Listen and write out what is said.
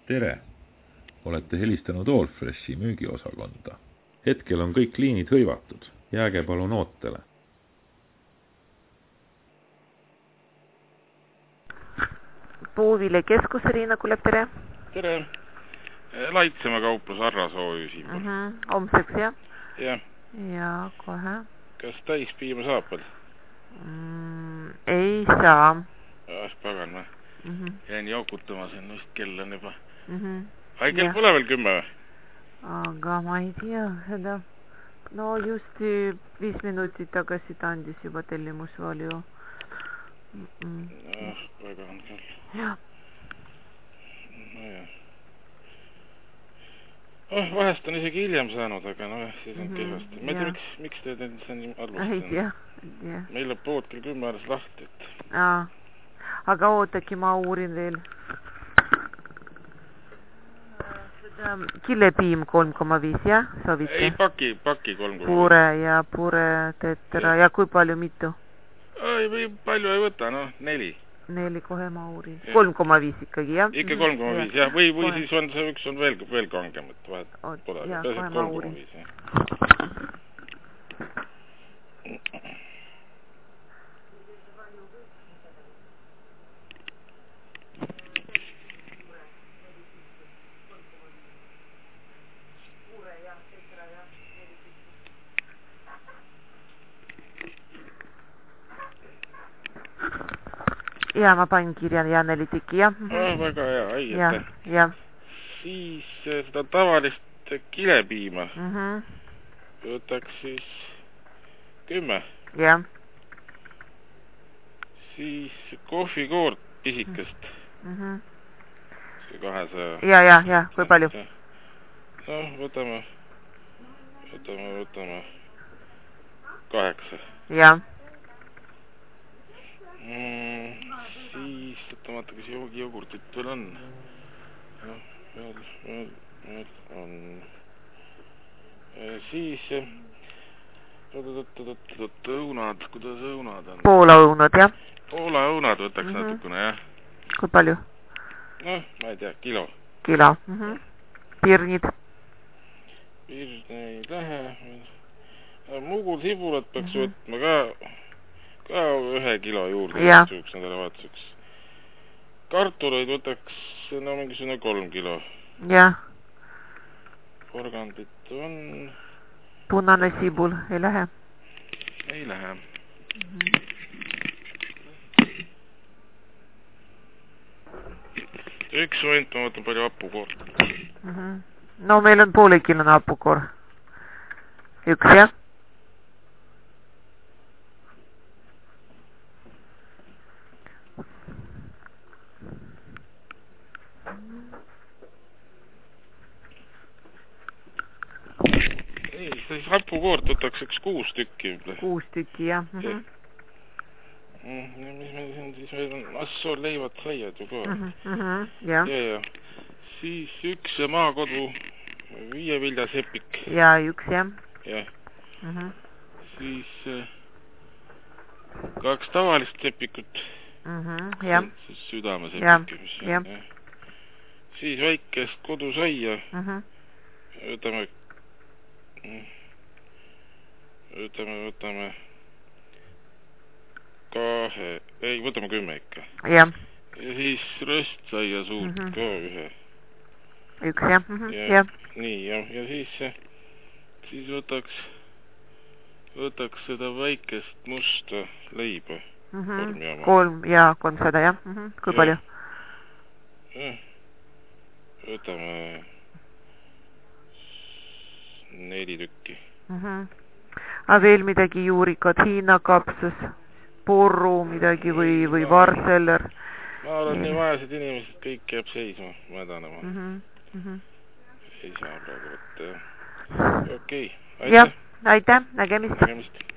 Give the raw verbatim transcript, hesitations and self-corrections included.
Tere! Olete helistanud Allfreshi müügiosakonda. Hetkel on kõik liinid hõivatud. Jääge palun ootele. Puuvile keskus Riina Kulev, tere! Tere! Laitsema kauplus Arrasooju siin. Mm -hmm. Homseks, jah? Jah. Ja, kohe. Kas täispiima saab veel? Mm, ei saa. Ah, pagan ma. Mm -hmm. Jäin jookutama siin, vist kell on juba. Mm -hmm. Ai, kell pole veel kümme või? Aga ma ei tea seda. No just viis minutit tagasi ta andis juba tellimusvalju. Mm -mm. Ah, pagan küll. Jah. No jah. Oh, vahest on isegi hiljem saanud, aga no jah, siis on mm -hmm. kehvasti. Ma ei tea, miks, miks te see nii alustanud? Ei tea, ei tea. Meil on pood kell kümme alles lahti, et... Aa, aga ootaki, ma uurin veel. Seda kilepiim kolm koma viis, jah? Soovite? Ei, paki, paki kolm koma viis. Pure ja pure tetra. Ja kui palju mitu? Ei, või palju ei võta, no, neli. Neli, kohe ma uurin. kolm koma viis ikkagi, jah? Ikka kolm koma viis, jah. Või, või siis on see üks on veel, veel kangem, et vahet pole. Jah, kohe ma uurin. Ja ma panin kirja ja neli tükki, jah? Oh, väga hea, õigete. Ja, ja. Siis seda tavalist kilepiima mm -hmm. võtaks siis kümme. Ja. Siis kohvikoort pisikest. Mm -hmm. See kahesaja. Ja, ja, ja, kui palju? No, võtame, võtame, võtame kaheksa. Ja. Mm, siis, võtamata, kas joogi jogurtit veel on? No, veel, veel, veel on. E, siis, õunad, kuidas õunad on? Poola õunad, jah? Poola õunad võtaks mm -hmm. natukene, jah. Kui palju? Noh, ma ei tea, kilo. Kilo, mm -hmm. Pirnid? Pirn ei lähe. Mugul sibulat peaks mm -hmm. võtma ka... ka ühe kilo juurde võtsuks nädalavahetuseks. Kartuleid võtaks no mingisugune kolm kilo. Jah. Porgandit on... Punane sibul ei lähe? Ei lähe. Mm -hmm. Üks moment, ma võtan palju hapukoort. Mm -hmm. No meil on poolekilone hapukoor. Üks, jah? Ei, siis hapukoort võtaks üks kuus tükki. Kuus tükki, jah. Mm -hmm. ja, mis meil siin siis meil on assool leivad saiad ju ka. Mm -hmm. Ja. Ja, ja. Siis üks maakodu viieviljasepik. Ja, üks, jah. Jah. Mm -hmm. Siis äh, kaks tavalist sepikut. Mm -hmm. Ja. Siis südamesepik. Ja, ja. Ja. Siis väikest kodusaia. Mm -hmm. Võtame võtame, võtame kahe, ei, võtame kümme ikka. Jah. Ja siis röstsaia suurt mm -hmm. ka ühe. Üks, jah. Mm -hmm. Ja, ja. Nii, ja, ja siis, siis võtaks, võtaks seda väikest musta leiba. Mm -hmm. Kolm, ja, kolmsada, jah. Mm -hmm. Kui ja. Palju? Ja. Võtame neli tükki. Mm -hmm. A veel midagi juurikad, Hiina kapsas, porru midagi või, või varseller? Ma olen nii vaesed inimesed, kõik jääb seisma, mädanema. Mm -hmm. Mm -hmm. Ei saa praegu võtta, jah. Okei, okay. Aitäh. Jah, aitäh, nägemist. Nägemist.